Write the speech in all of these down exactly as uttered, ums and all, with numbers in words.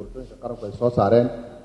qaranku ay soo saareen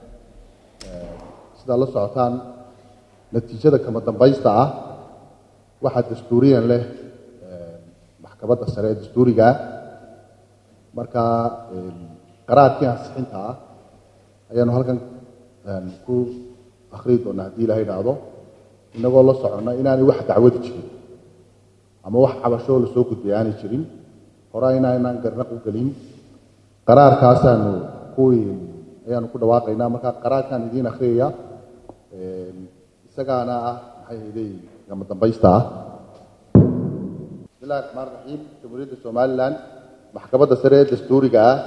sida la socotaan natiijada kama dambaysta ah waxa dastuuriyan leh maxkamadda sare ee dastuuriga marka qaraarkii ansixinta ah ayaanu halkan ku akhriyi doonaa haddii ilaahay dhaahdo inagoo la soconna inaanay wax dacwadi jirin ama wax cabashoo la soo gudbay aanay jirin hore inaanaan garnaq u gelin qaraarkaasaanu kuwii ayaanu ku dhawaaqaynaa marka qaraarkaan idiin akhriyaya isagaana ah maxay hayday kama dambaysta ah bismillahi raxmaan raxiim jamhuuriyadda somalilan maxkamadda sare ee dastuuriga ah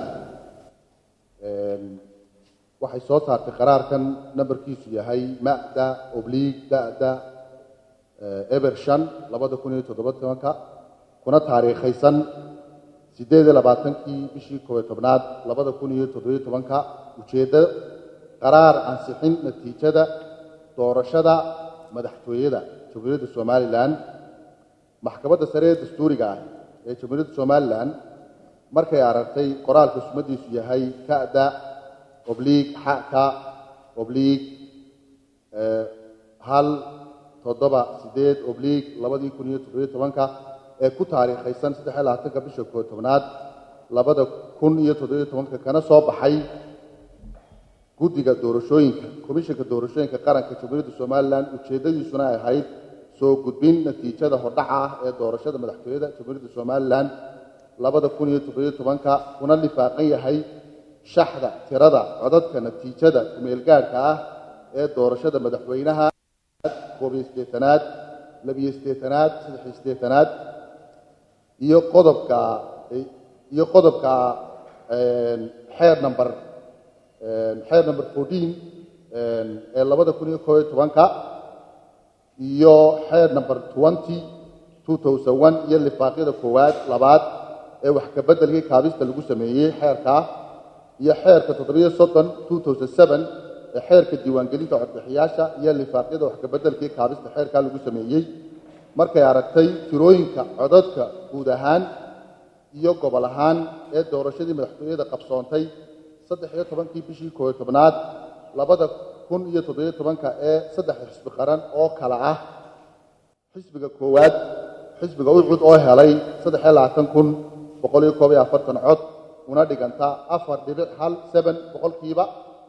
waxay soo saartay qaraarkan nambarkiisu yahay ma'da obliig da'da eber shan labada kun iyo toddoba tobanka kuna taariikhaysan sideed iyo labaatankii bishii koob iyo tobnaad labada kun iyo toddobiyo tobanka ujeeddo qaraar ansixin natiijada doorashada madaxtooyada jamhuuriyadda somalilan maxkamadda sare ee dastuuriga ah ee jamhuuriyadda somalilan markay aragtay qoraalka sumadiisu yahay ka'da obliig xaka obliig hal toddoba sideed obliig labadii kun iyo toddobiyo tobanka ee ku taariikhaysan saddex iyo labaatanka bisha koob iyo tobnaad labada kun iyo toddobiyo tobanka kana soo baxay guddiga doorashooyinka komishanka doorashooyinka qaranka jamhuuriyadda somalilan ujeeddadiisuna ay ahayd soo gudbin natiijada hordhaca ah ee doorashada madaxtooyada jamhuuriyadda somalilan labada kun iyo toddobiyo tobanka kuna lifaaqan yahay shaxda tirada codadka natiijada kumeelgaadhka ah ee doorashada madaxweynaha koob iyo siddeetanaad labiyo siddeetanaad saddex iyo siddeetanaad iyo qodobka iyo qodobka xeer number xeer number fourteen ee labada kun iyo koob iyo tobanka iyo xeer number twenty two thousand one iyo lifaaqyada koowaad labaad ee wax ka beddelkii kaabista lagu sameeyey xeerka iyo xeerka toddobiyo soddon two thousand seven ee xeerka diiwaangelinta codbixiyaasha iyo lifaaqyada wax ka beddelkii kaabista xeerkaa lagu sameeyey markay aragtay tirooyinka codadka guud ahaan iyo gobol ahaan ee doorashadii madaxtooyada qabsoontay saddex iyo tobankii bishii koob iyo tobnaad labada kun iyo toddobiyo tobanka ee saddexda xisbi qaran oo kale ah xisbiga koowaad xisbiga ucud oo helay saddex iyo labaatan kun boqol iyo koob iyo afartan cod una dhiganta afar dhibic hal seben boqolkiiba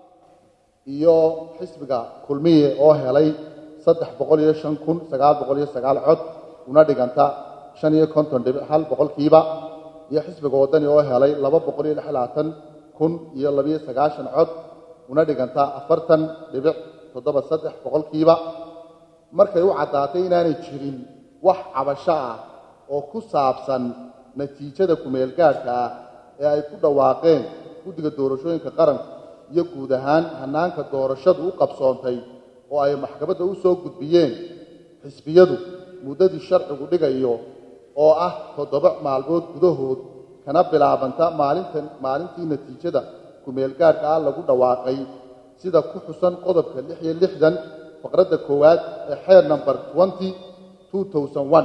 iyo xisbiga kulmiye oo helay saddex boqol iyo shan kun sagaal boqol iyo sagaal cod una dhiganta shan iyo konton dhibic hal boqolkiiba iyo xisbiga waddani oo helay laba boqol iyo lix iyo labaatan kun iyo labiyo sagaashan cod una dhiganta afartan dhibic toddoba saddex boqolkiiba markay u caddaatay inaanay jirin wax cabasho ah oo ku saabsan natiijada kumeelgaadhka ah ee ay ku dhawaaqeen guddiga doorashooyinka qaranka iyo guud ahaan hannaanka doorashadu u qabsoontay oo ay maxkamadda u soo gudbiyeen xisbiyadu muddadii sharcigu dhigayo oo ah toddoba maalmood gudahood kana bilaabanta maalintan maalintii natiijada kumeelgaadhka ah lagu dhawaaqay sida ku xusan qodobka lix iyo lixdan faqradda koowaad ee xeer number twenty two thousand one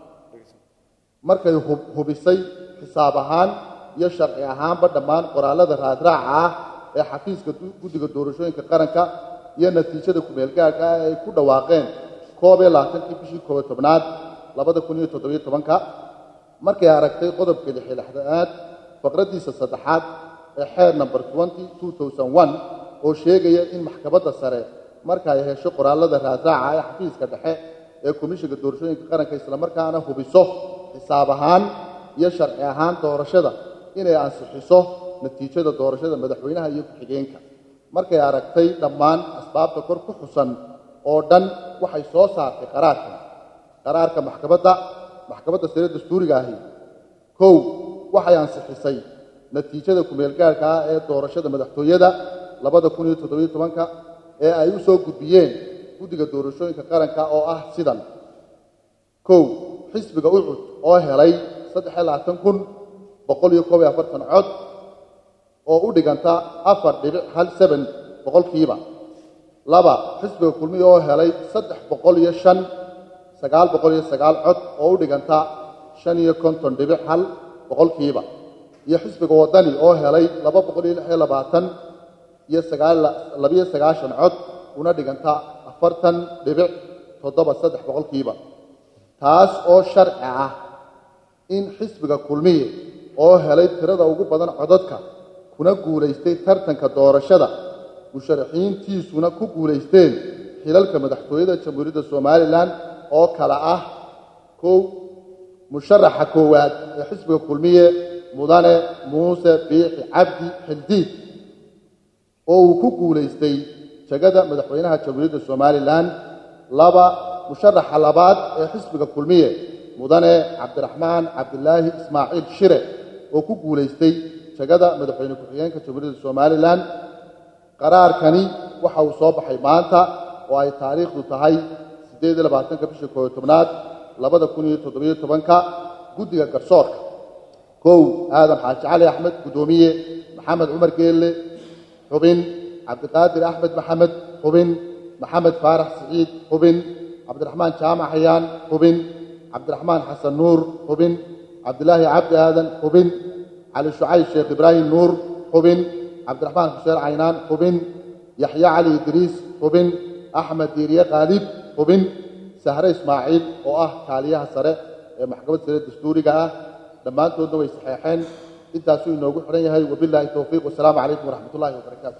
markay hubisay xisaab ahaan iyo sharci ahaanba dhammaan qoraallada raadraaca ah ee xafiiska guddiga doorashooyinka qaranka iyo natiijada kumeelgaadhka ah ee ay ku dhawaaqeen koob iyo labaatankii bishii koob iyo tobnaad labada kun iyo toddobiyo tobanka markay aragtay qodobka lix iyo lixdanaad faqraddiisa saddexaad ee xeer number twenty two thousand one oo sheegaya in maxkamadda sare marka ay hesho qoraallada raadraaca ee xafiiska dhexe ee komishanka doorashooyinka qaranka islamarkaana hubiso xisaab ahaan iyo sharci ahaan doorashada inay ansixiso natiijada doorashada madaxweynaha iyo ku-xigeenka markay aragtay dhammaan asbaabta kor ku xusan oo dhan waxay soo saartay qaraarkan qaraarka maxkamadda maxkamadda sare dastuuriga ahi kow waxay ansixisay natiijada kumeelgaadhka ah ee doorashada madaxtooyada labada kun iyo toddobiyo tobanka ee ay u soo gudbiyeen guddiga doorashooyinka qaranka oo ah sidan kow xisbiga ucud oo helay saddex iyo labaatan kun boqol iyo koob iyo afartan cod oo u dhiganta afar dhibic hal seben boqolkiiba laba xisbiga kulmiye oo helay saddex boqol iyo shan sagaal boqol iyo sagaal cod oo u dhiganta shan iyo konton dhibic hal boqolkiiba iyo xisbiga wadani oo helay laba boqol iyo lix iyo labaatan iyo sagaal laba iyo sagaashan cod una dhiganta afartan dhibic toddoba saddex boqolkiiba taas oo sharci ah in xisbiga kulmiye oo helay tirada ugu badan codadka kuna guulaystay tartanka doorashada musharaxiintiisuna ku guulaysteen xilalka madaxtooyada jamhuuriyadda Soomaaliland oo kala ah kow musharaxa koowaad ee xisbiga kulmiye mudane muuse biixi cabdi xildiid oo uu ku guulaystay jagada madaxweynaha jamhuuriyadda Soomaaliland laba musharaxa labaad ee xisbiga kulmiye mudane cabdiraxmaan cabdilaahi ismaaciil shire oo ku guulaystay jagada madaxweyne ku-xigeenka jamhuuriyadda Soomaaliland qaraarkani waxa uu soo baxay maanta oo ay taariikhdu tahay siddeed iyo labaatanka bisha koob iyo tobnaad labada kun iyo toddoba iyo tobanka guddiga garsoorka kow aadan xaaji cali axmed guddoomiye maxamed cumar geelle xubin cabdiqaadir axmed maxamed xubin maxamed faarax siciid xubin cabdiraxmaan jaamac xayaan xubin cabdiraxmaan xasan nuur xubin cabdilaahi cabdi aadan xubin cali shucayb sheekh ibraahim nuur xubin cabdiraxmaan xuseen caynaan xubin yaxya cali idriis xubin axmed diiriye qaalib xubin sahre ismaaciil oo ah kaaliyaha sare ee maxkamadda sare dastuuriga ah dhammaantoodna way saxeexeen intaasuu inoogu xiran yahay wabilaahi towfiiq wasalaamu calaykum waraxmatullaahi wabarakaatu